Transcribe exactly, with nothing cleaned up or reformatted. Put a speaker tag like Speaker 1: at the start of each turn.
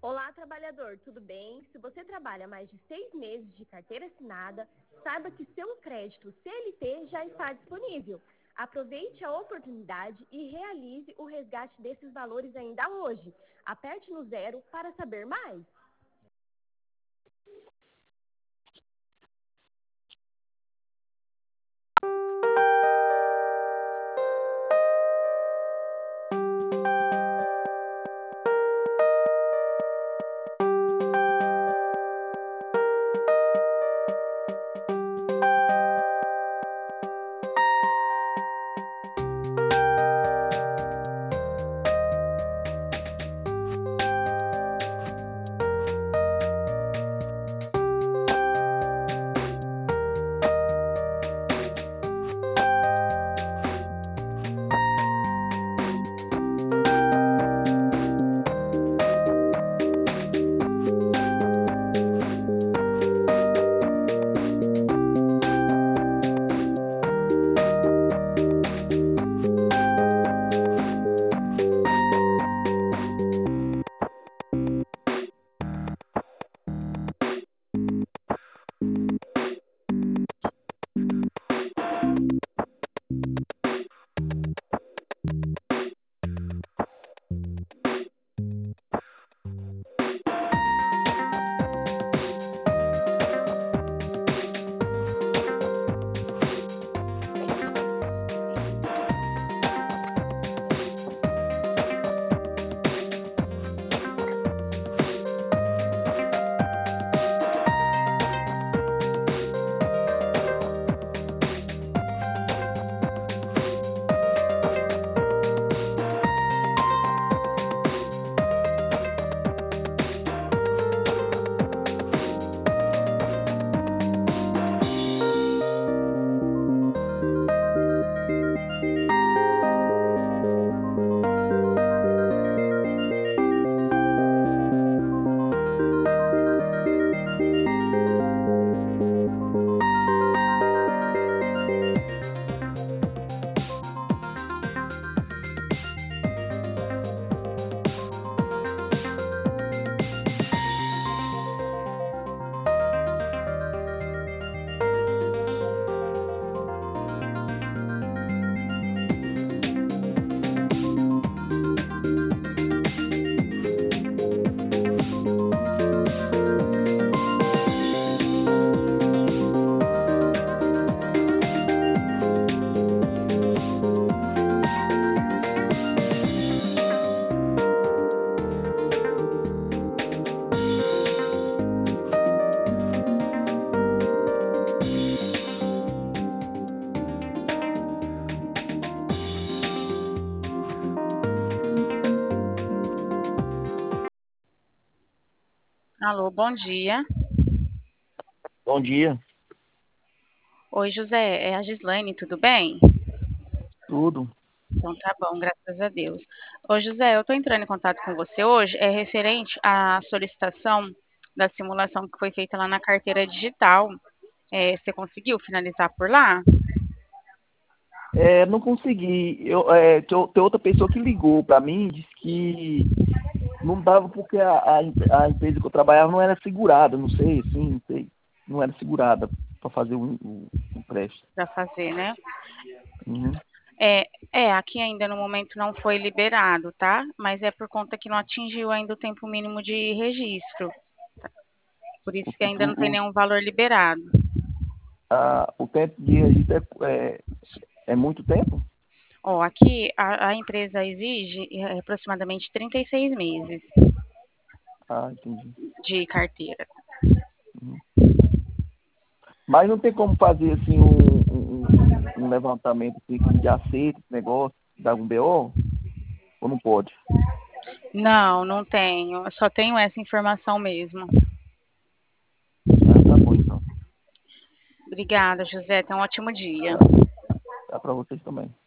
Speaker 1: Olá, trabalhador, tudo bem? Se você trabalha mais de seis meses de carteira assinada, saiba que seu crédito C L T já está disponível. Aproveite a oportunidade e realize o resgate desses valores ainda hoje. Aperte no zero para saber mais.
Speaker 2: Alô, bom dia.
Speaker 3: Bom dia,
Speaker 2: Oi, José, é a Gislaine, tudo bem?
Speaker 3: tudo.
Speaker 2: Então tá bom, graças a Deus. Ô, José, eu estou entrando em contato com você hoje, é referente à solicitação da simulação que foi feita lá na carteira digital. É, você conseguiu finalizar por lá?
Speaker 3: É, não consegui. Eu, é, tem tem outra pessoa que ligou para mim, disse que não dava porque a, a, em- a empresa que eu trabalhava não era segurada, não sei, assim, não sei, não era segurada para fazer o, o, o empréstimo.
Speaker 2: Para fazer, né?
Speaker 3: Uhum.
Speaker 2: É, é, aqui ainda no momento não foi liberado, tá? Mas é por conta que não atingiu ainda o tempo mínimo de registro. Por
Speaker 3: O,
Speaker 2: isso que ainda não tem
Speaker 3: o, o,
Speaker 2: nenhum valor liberado.
Speaker 3: a, o tempo de registro é, é, é muito tempo?
Speaker 2: Ó, aqui a, a empresa exige é, aproximadamente trinta e seis meses
Speaker 3: Ah, entendi.
Speaker 2: de carteira.
Speaker 3: Uhum. Mas não tem como fazer assim um, um, um- um levantamento assim, que já aceita esse negócio, dá um B O? Ou não pode?
Speaker 2: Não, não tenho. Eu só tenho essa informação mesmo.
Speaker 3: Ah, tá bom então.
Speaker 2: Obrigada, José. Tenha um ótimo dia.
Speaker 3: Tá, tá para vocês também.